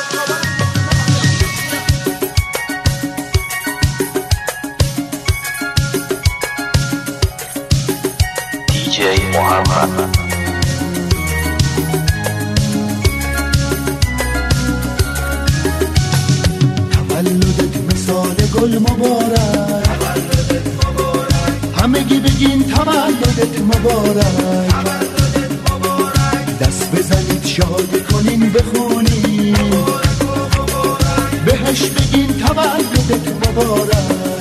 محمد. تولدت مثال گل مبارک، همگی بگین تولدت مبارک. دست بزنید شادی کنین بخونین، بهش بگین تولدت مبارک.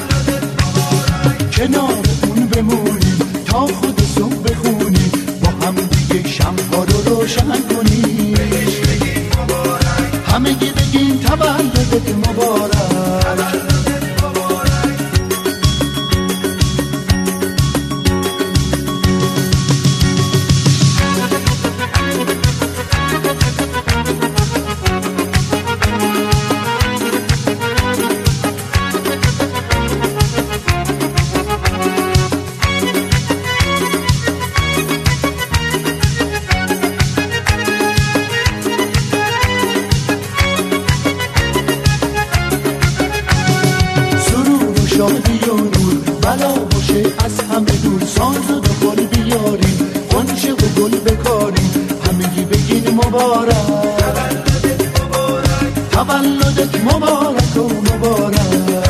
کنار اون بمونین تا خود صبح بخونین، با هم دیگه شمع‌ها رو روشن کنین. همگی بگین تولدت مبارک. شادی و نور بلا باشه از همه دور، ساز و دخل بیاریم، غنچه و گل بکاریم. همگی بگین مبارک، تولدت مبارک و مبارک.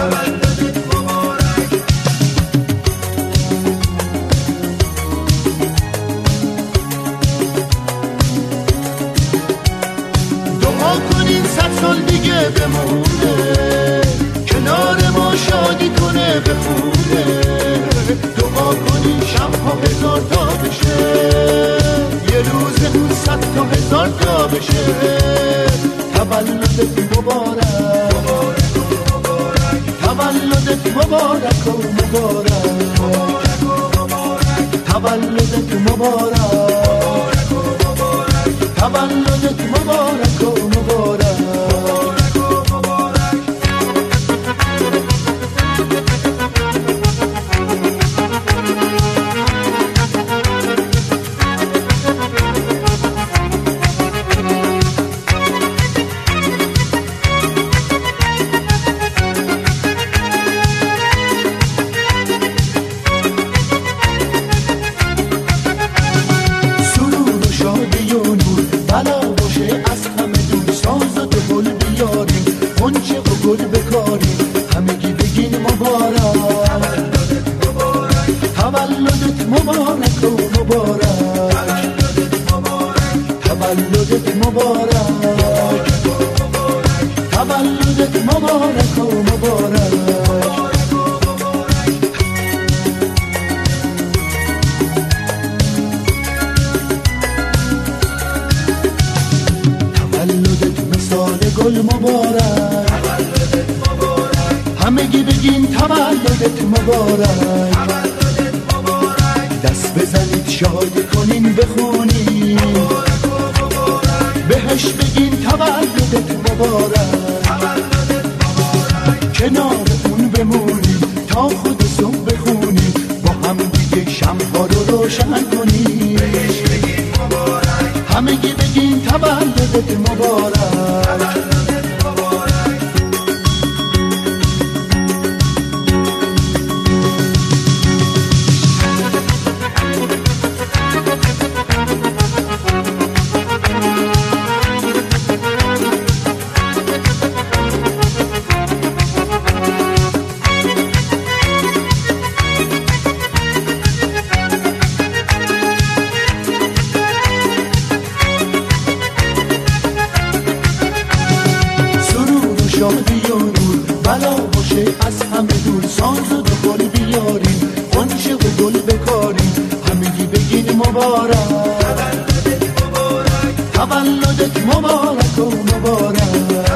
دعا کنین 100 سال دیگه بمونه، کنار ما شادی کنه بخونه. دعا کنین شب‌ها 1000 تا بشه، یه روز اون 100 تا 1000 تا بشه. تولدت مبارک، تولدت مبارک و مبارک. تولدت مبارک، تولدت مبارک و مبارک. بلا باشه از همه دور، ساز و دهل بیاریم، غنچه و گل بکاریم. همگی بگین مبارک، تولدت مبارک و مبارک. تولدت مبارک، تولدت مبارک و مبارک. گل مبارک، همگی بگین تولدت مبارک. دست بزنید شادی کنین بخونین، بهش بگین تولدت مبارک. کنار اون بمونین تا خود صبح بخونین، با هم دیگه شمع‌ها رو روشن کنین. همگی بگین تولدت مبارک. شادی و نور بلا باشه از همه دور، ساز و دخل بیاریم، غنچه و گل بکاریم. همگی بگین مبارک، تولدت مبارک و مبارک.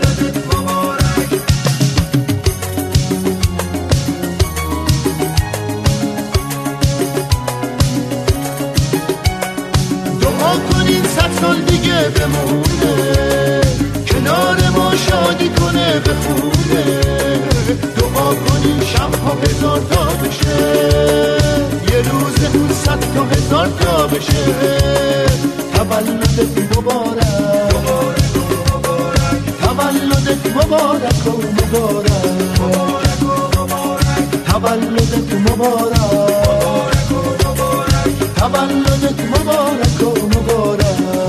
دعا کنین 100 سال دیگه بمونه، کنار ما شادی کنه بخونه. دعا کنین شب‌ها 1000 تا بشه، یه روز اون 100 تا 1000 تا بشه. تولدت مبارک، تولدت مبارک و مبارک، تولدت مبارک، تولدت مبارک و مبارک.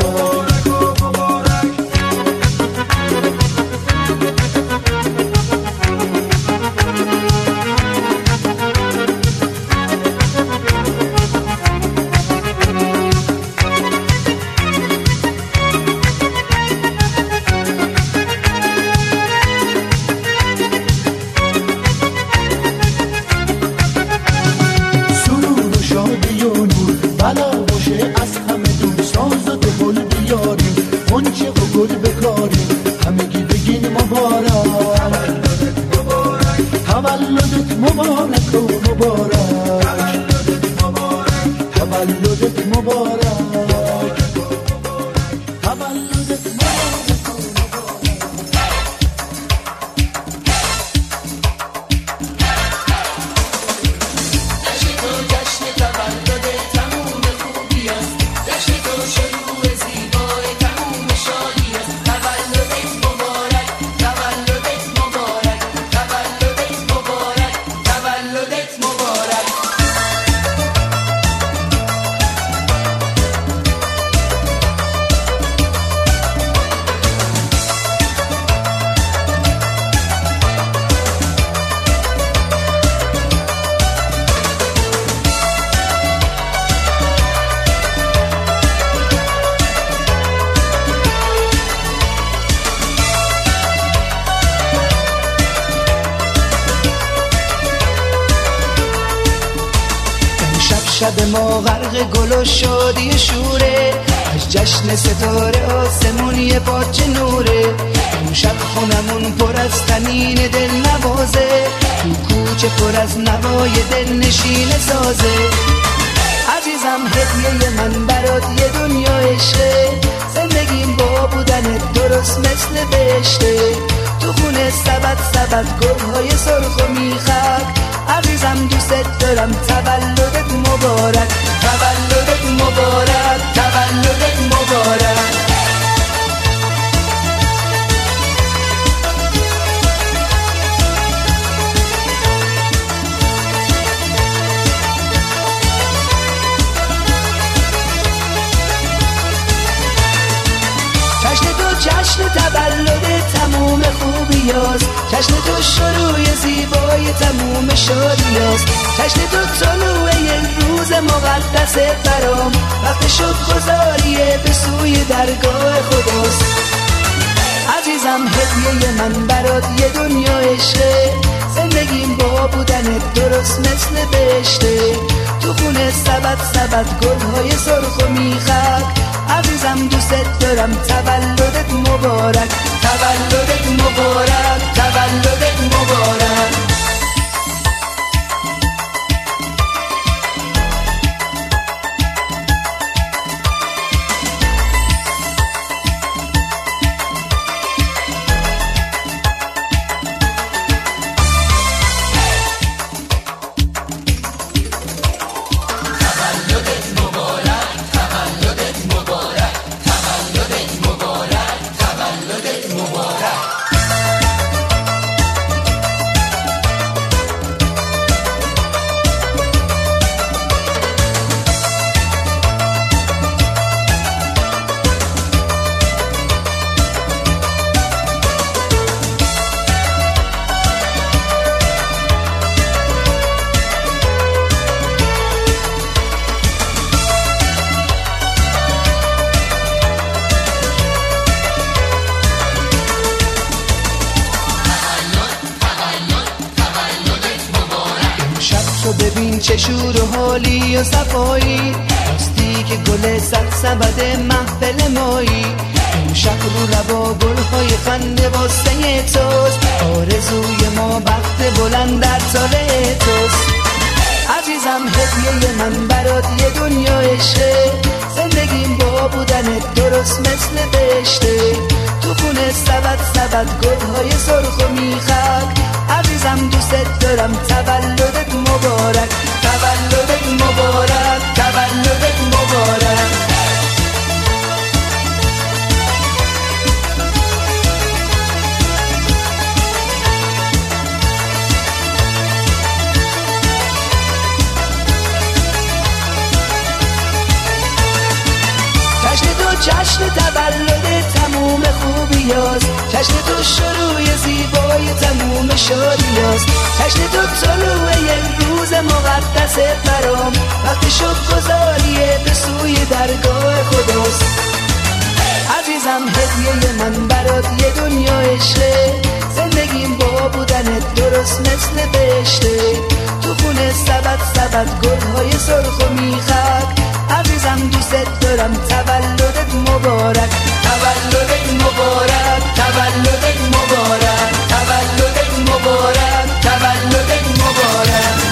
شب ما غرق گل و شادی شوره، از جشن ستاره آسمون یه پاچه نوره. اون شب خونمون پر از طنین دل نوازه، تو کوچه پر از نوای دل نشین سازه. عزیزم هدیه من برات یه دنیا عشقه، زندگیم با بودنت درست مثل بهشته. تو خونه سبد گلهای سرخ و میخک، عزیزم دوست دارم. تولدت مبارک، تولدت مبارک، تولدت مبارک. جشن تولد تموم خوبیاست، جشن تو شروع زیبای تموم شادیاست، جشن تو طلوع یک روز مقدس برام، وقت شکرگزاریه به سوی درگاه خداست. عزیزم هدیه من برات یه دنیا عشقه، زندگیم با بودنت درست مثل بهشته. تو خونه سبد گلهای سرخ و میخک، عزیزم دوست دارم. تولدت مبارک، تولدت مبارک، تولدت مبارک. ببین چه شور و حالی و صفایی، راستی که گل سبد محفل مایی. امشب رو لبا گلهای خنده واسه توست، آرزوی ما بخت بلند در سال توست. عزیزم هدیه من برات یه دنیا عشقه، زندگیم با بودنت درست مثل بهشته. تو خونه سبد گلهای سرخ و میخک، عزیزم دوست دارم. تولدت مبارک، تولدت مبارک، تولدت مبارک. جشن تولد تموم خوبیاست، جشن تو شروع زیبای تموم شادیاست، جشن تو طلوع یک روز مقدس برام، وقتی شکرگزاریه به سوی درگاه خداست. عزیزم هدیه من برات یه دنیا عشقه، زندگیم با بودنت درست مثل بهشته، تو خونه سبد گلهای سرخ و میخک، عزیزم دوست دارم تولدت مبارک، تولدت مبارک، تولدت مبارک، تولدت مبارک، تولدت مبارک.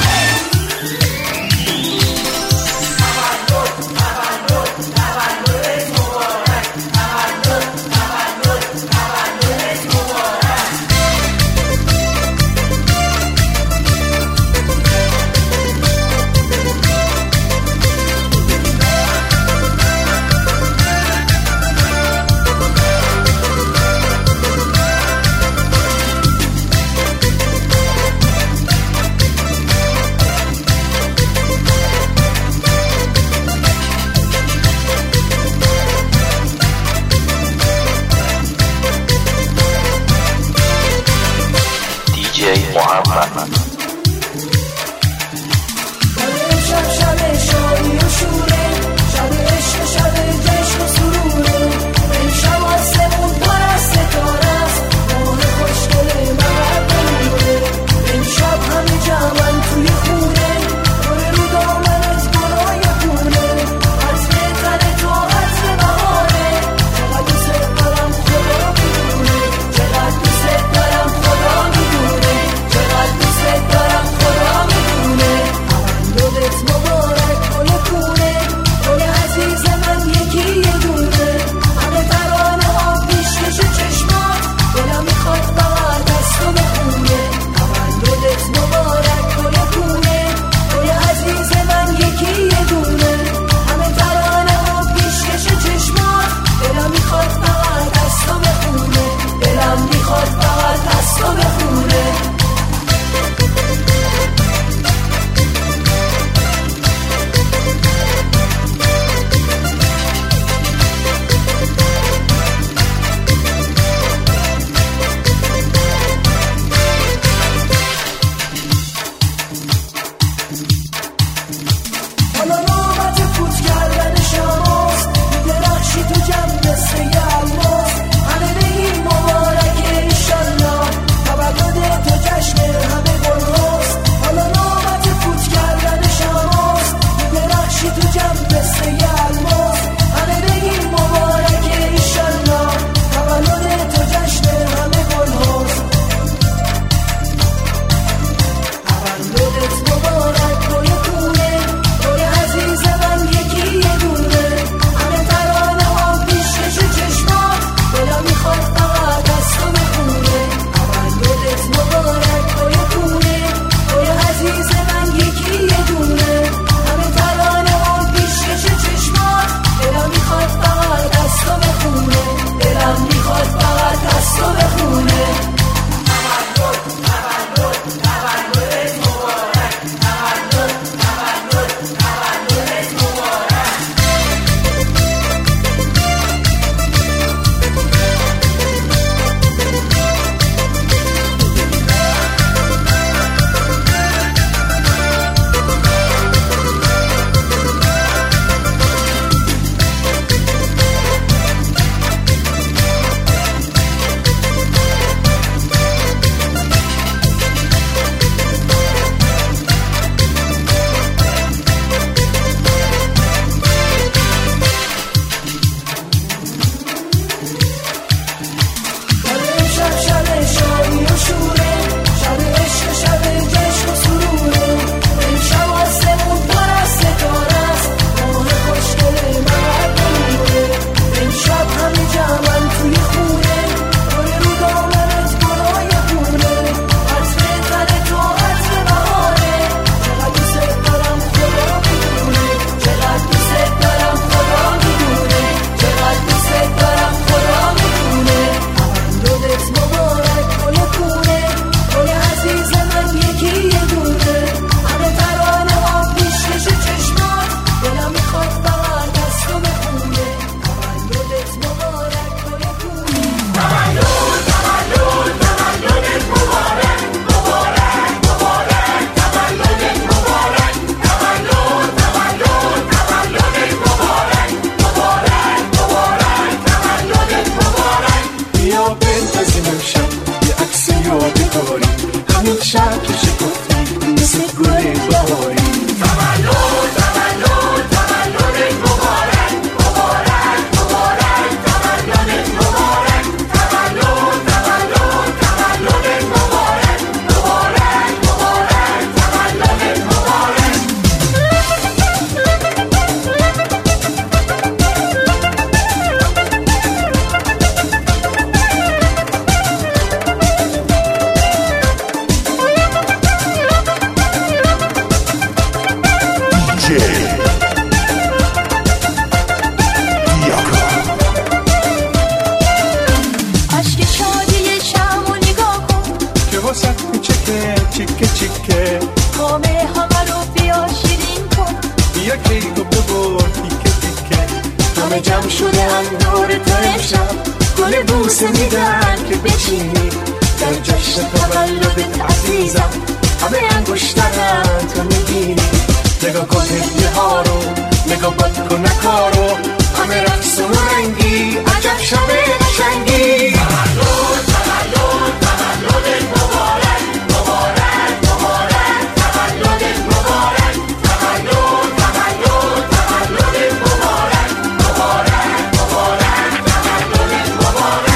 همه جمع شده هم دور تو امشب گل بوسه میدن که بچینی در جشن تولدت عزیزم همه انگشترن تو میگیری نگاه کن هدیه ها رو نگاه بد کن نکارو همه رقص و رنگی عجب شب قشنگی تولد تولد تولدت مبارک مبارک مبارک تولدت مبارک تولد تولد تولدت مبارک مبارک مبارک تولدت مبارک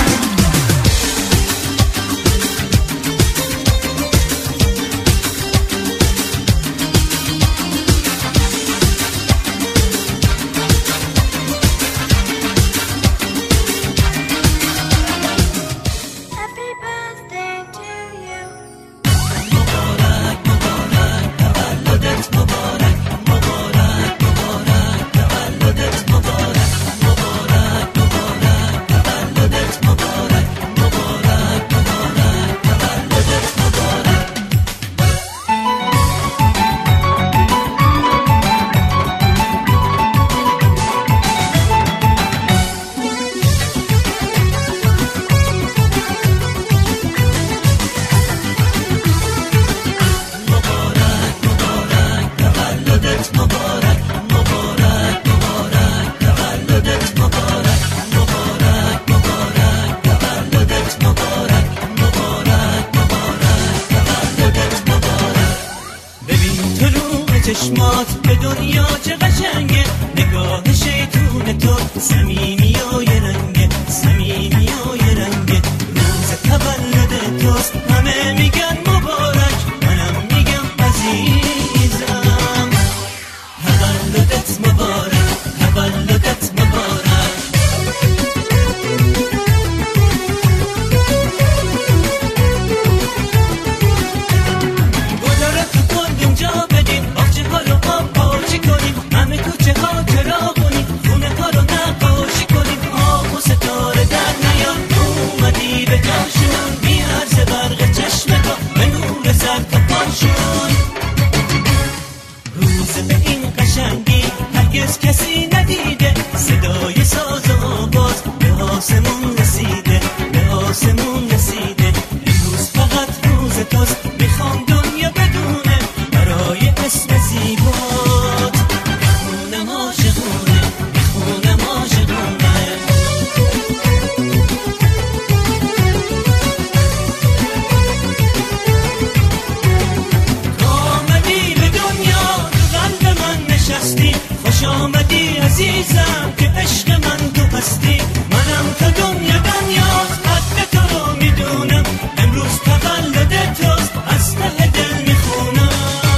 چشمات به دنیا چه قشنگه نگاه شیطون تو صمیمی و یه رنگه صمیمی و یه رنگه روز تولد توست همه میگن مبارک منم میگم عزیزم تولدت مبارک تولدت مبارک گلارا تو گل اونجا بدین ها رو آب پاشی کنیم همه کوچه ها چراغونی خونه ها رو نقاشی کنیم آب و ستاره در نیاد اومدی به جاشون میارزه برق چشمتا به نور سر تا پاشون روز به این قشنگی هرگز کسی ندیده صدای ساز و آواز به آسمون رسیده به آسمون رسیده امروز فقط روز توست میخوام دنیا بدونه برای اسم زیبات میخونم عاشقونه میخونم عاشقونه آمدی به دنیا تو قلب من نشستی خوش آمدی عزیزم که عشق من تو هستی منم تا دنیا دنیاست قدر تو رو میدونم امروز تولد توست از ته دل میخونم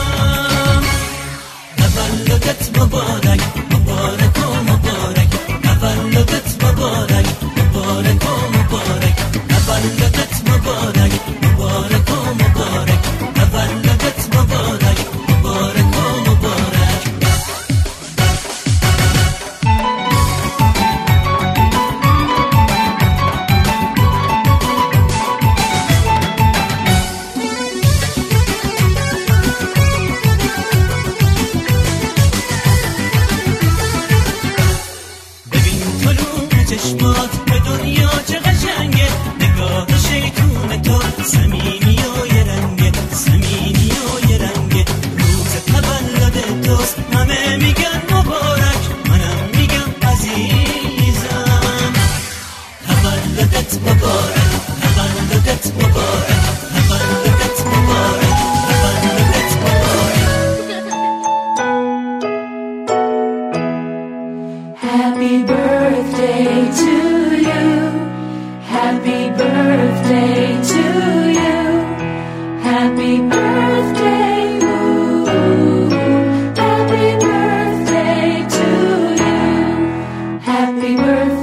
تولدت مبارک مبارک و مبارک تولدت مبارک مبارک و مبارک تولدت مبارک مبارک و مبارک تولدت مبارک مبارک و مبارک ببین طلوع چشمات به دنیا چه قشنگه نگاه شیطون تو صمیمی و یه رنگه صمیمی و یه رنگه روز تولد توست همه میگن مبارک منم میگم عزیزم تولدت مبارک تولدت مبارک تولدت مبارک تولدت مبارک Happy birthday to you. Happy birthday to you. Happy birthday. Ooh. Happy birthday to you. Happy birthday.